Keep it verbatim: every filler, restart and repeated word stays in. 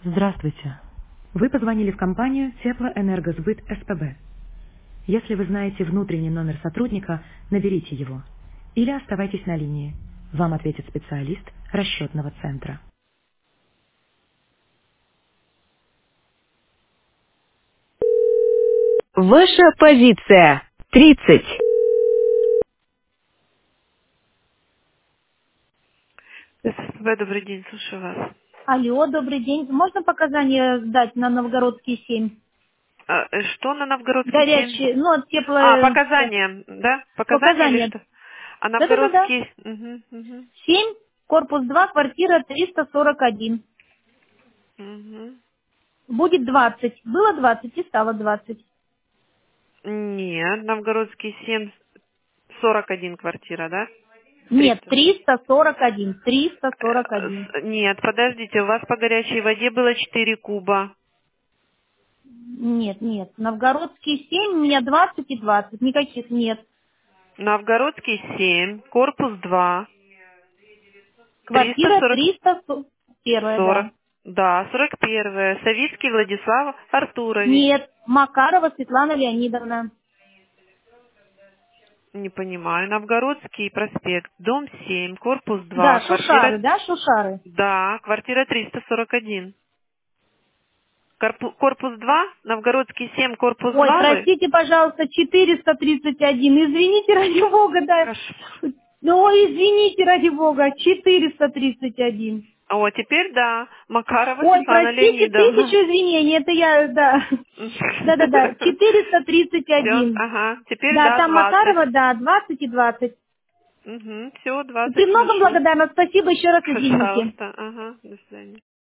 Здравствуйте. Вы позвонили в компанию Теплоэнергосбыт СПБ. Если вы знаете внутренний номер сотрудника, наберите его. Или оставайтесь на линии. Вам ответит специалист расчетного центра. Ваша позиция. тридцать. ССВ, добрый день, слушаю вас. Алло, добрый день. Можно показания сдать на Новгородский семь? А, э, что на Новгородский семь? Горячие, ну, от тепло... А, э, показания, да? Показания или Показания. что? А Да-да-да-да. Новгородский... Угу, угу, семь, корпус два, квартира триста сорок один. угу. Будет двадцать. Было двадцать и стало двадцать. Нет, Новгородский семь, сорок один квартира, да? Нет, триста. триста сорок один. триста сорок Э, один. с- Нет, подождите, у вас по горячей воде было четыре куба. Нет, нет. Новгородский семь, у меня двадцать и двадцать. Никаких нет. Новгородский семь, корпус два, триста Квартира сорок, триста сорок один, сорок, да. да, сорок один. Савицкий Владислав Артурович. Нет, Макарова Светлана Леонидовна. Не понимаю. Новгородский проспект, дом семь, корпус два, Да, квартира... Шушары, да, Шушары? Да, квартира триста сорок один. Корпу- Корпус два, Новгородский семь, корпус Ой, два вы? простите, пожалуйста, четыреста тридцать один. Извините, ради бога, да. Кошмар. Ну, извините, ради бога, четыреста тридцать один. О, теперь да. Макарова Ой, Светлана простите, тысячу Леонидовна. извинений, это я, да. Да-да-да, четыреста тридцать Все, один. ага. Теперь Да, да, там двадцать. Макарова, да, двадцать и двадцать. Угу, все, двадцать Премного хорошо. благодарна, спасибо, еще раз извините. Пожалуйста, ага, до свидания.